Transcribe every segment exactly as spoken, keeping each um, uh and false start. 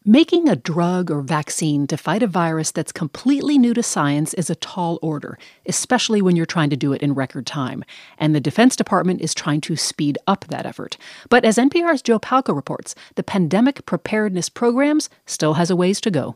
Making a drug or vaccine to fight a virus that's completely new to science is a tall order, especially when you're trying to do it in record time. And the Defense Department is trying to speed up that effort. But as N P R's Joe Palca reports, the pandemic preparedness programs still has a ways to go.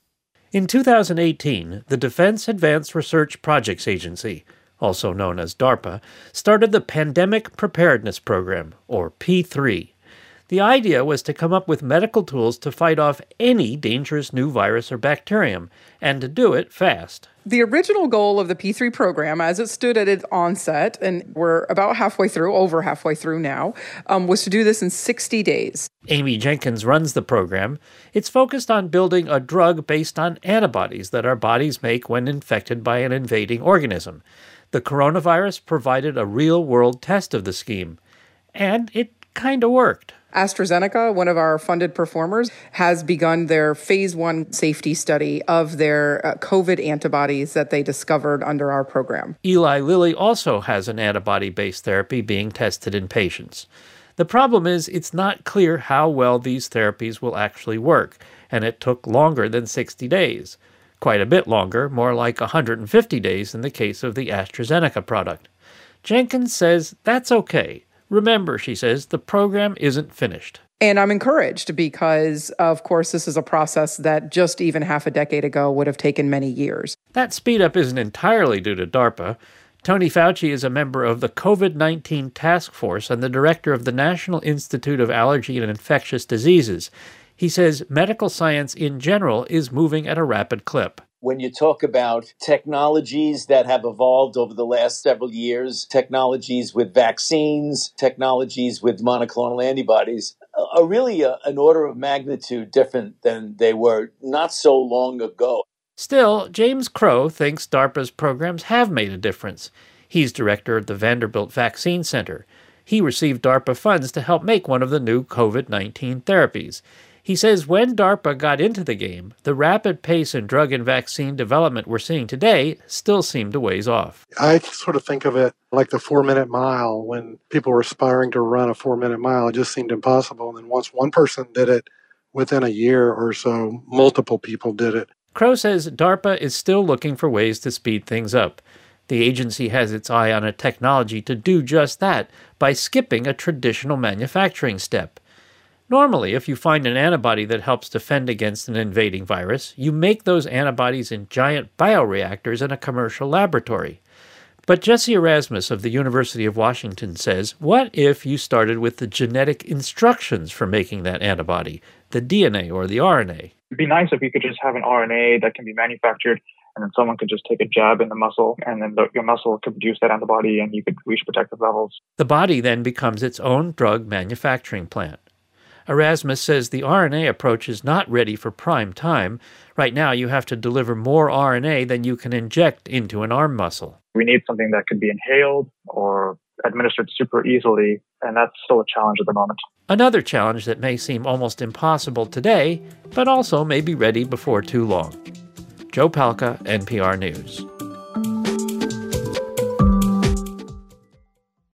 In two thousand eighteen, the Defense Advanced Research Projects Agency, also known as DARPA, started the Pandemic Preparedness Program, or P three. The idea was to come up with medical tools to fight off any dangerous new virus or bacterium, and to do it fast. The original goal of the P three program, as it stood at its onset, and we're about halfway through, over halfway through now, um, was to do this in sixty days. Amy Jenkins runs the program. It's focused on building a drug based on antibodies that our bodies make when infected by an invading organism. The coronavirus provided a real-world test of the scheme, and it kind of worked. AstraZeneca, one of our funded performers, has begun their phase one safety study of their uh, COVID antibodies that they discovered under our program. Eli Lilly also has an antibody-based therapy being tested in patients. The problem is it's not clear how well these therapies will actually work, and it took longer than sixty days. Quite a bit longer, more like one hundred fifty days in the case of the AstraZeneca product. Jenkins says that's okay. Remember, she says, the program isn't finished. And I'm encouraged because, of course, this is a process that just even half a decade ago would have taken many years. That speed up isn't entirely due to DARPA. Tony Fauci is a member of the COVID nineteen task force and the director of the National Institute of Allergy and Infectious Diseases. He says medical science in general is moving at a rapid clip. When you talk about technologies that have evolved over the last several years, technologies with vaccines, technologies with monoclonal antibodies, are really a, an order of magnitude different than they were not so long ago. Still, James Crow thinks DARPA's programs have made a difference. He's director of the Vanderbilt Vaccine Center. He received DARPA funds to help make one of the new COVID nineteen therapies. He says when DARPA got into the game, the rapid pace in drug and vaccine development we're seeing today still seemed a ways off. I sort of think of it like the four-minute mile. When people were aspiring to run a four-minute mile, it just seemed impossible. And then once one person did it, within a year or so, multiple people did it. Crow says DARPA is still looking for ways to speed things up. The agency has its eye on a technology to do just that by skipping a traditional manufacturing step. Normally, if you find an antibody that helps defend against an invading virus, you make those antibodies in giant bioreactors in a commercial laboratory. But Jesse Erasmus of the University of Washington says, what if you started with the genetic instructions for making that antibody, the D N A or the R N A? It'd be nice if you could just have an R N A that can be manufactured, and then someone could just take a jab in the muscle, and then the, your muscle could produce that antibody, and you could reach protective levels. The body then becomes its own drug manufacturing plant. Erasmus says the R N A approach is not ready for prime time. Right now, you have to deliver more R N A than you can inject into an arm muscle. We need something that could be inhaled or administered super easily, and that's still a challenge at the moment. Another challenge that may seem almost impossible today, but also may be ready before too long. Joe Palca, N P R News.